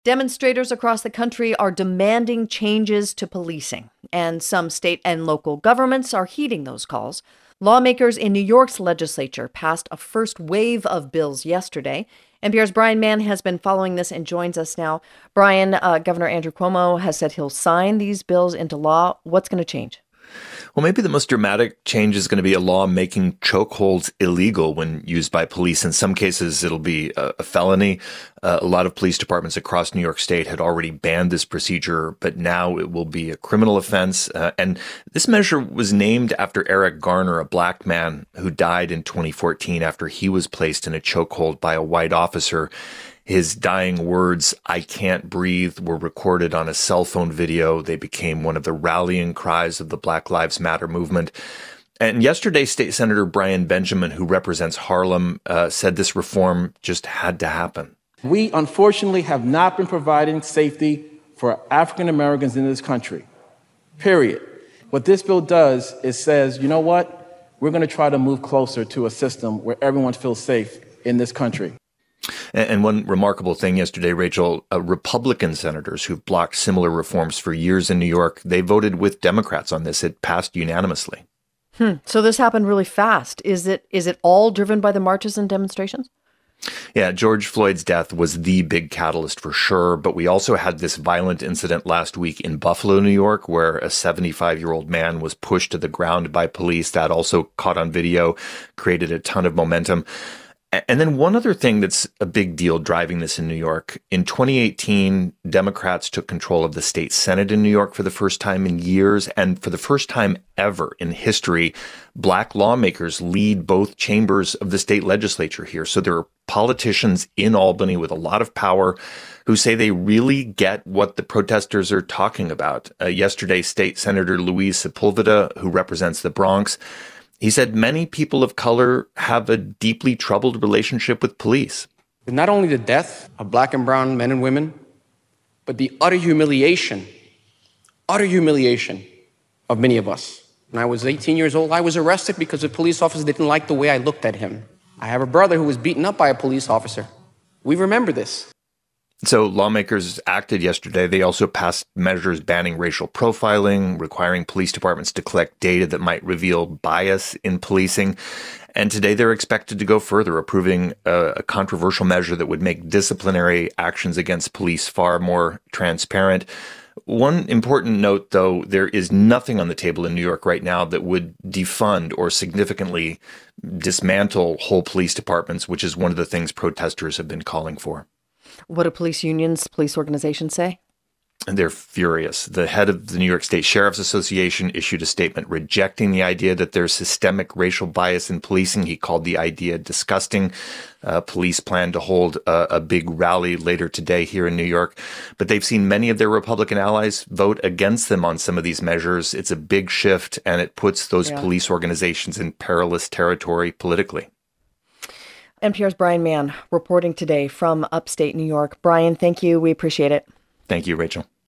Demonstrators across the country are demanding changes to policing, and some state and local governments are heeding those calls. Lawmakers in New York's legislature passed a first wave of bills yesterday. NPR's Brian Mann has been following this and joins us now. Brian, Governor Andrew Cuomo has said he'll sign these bills into law. What's going to change? Well, maybe the most dramatic change is going to be a law making chokeholds illegal when used by police. In some cases, it'll be a felony. A lot of police departments across New York State had already banned this procedure, but now it will be a criminal offense. And this measure was named after Eric Garner, a black man who died in 2014 after he was placed in a chokehold by a white officer. His dying words, "I can't breathe," were recorded on a cell phone video. They became one of the rallying cries of the Black Lives Matter movement. And yesterday, State Senator Brian Benjamin, who represents Harlem, said this reform just had to happen. We, unfortunately, have not been providing safety for African Americans in this country, period. What this bill does is says, you know what? We're going to try to move closer to a system where everyone feels safe in this country. And one remarkable thing yesterday, Rachel, Republican senators who've blocked similar reforms for years in New York, they voted with Democrats on this. It passed unanimously. So this happened really fast. Is it all driven by the marches and demonstrations? Yeah, George Floyd's death was the big catalyst for sure. But we also had this violent incident last week in Buffalo, New York, where a 75-year-old man was pushed to the ground by police. That also caught on video, created a ton of momentum. And then one other thing that's a big deal driving this in New York. In 2018, Democrats took control of the state Senate in New York for the first time in years. And for the first time ever in history, black lawmakers lead both chambers of the state legislature here. So there are politicians in Albany with a lot of power who say they really get what the protesters are talking about. Yesterday, State Senator Luis Sepulveda, who represents the Bronx, he said many people of color have a deeply troubled relationship with police. Not only the death of black and brown men and women, but the utter humiliation of many of us. When I was 18 years old, I was arrested because a police officer didn't like the way I looked at him. I have a brother who was beaten up by a police officer. We remember this. So lawmakers acted yesterday. They also passed measures banning racial profiling, requiring police departments to collect data that might reveal bias in policing. And today they're expected to go further, approving a controversial measure that would make disciplinary actions against police far more transparent. One important note, though, there is nothing on the table in New York right now that would defund or significantly dismantle whole police departments, which is one of the things protesters have been calling for. What do police unions, police organizations say? And they're furious. The head of the New York State Sheriff's Association issued a statement rejecting the idea that there's systemic racial bias in policing. He called the idea disgusting. Police plan to hold a big rally later today here in New York. But they've seen many of their Republican allies vote against them on some of these measures. It's a big shift, and it puts those police organizations in perilous territory politically. NPR's Brian Mann reporting today from upstate New York. Brian, thank you. We appreciate it. Thank you, Rachel.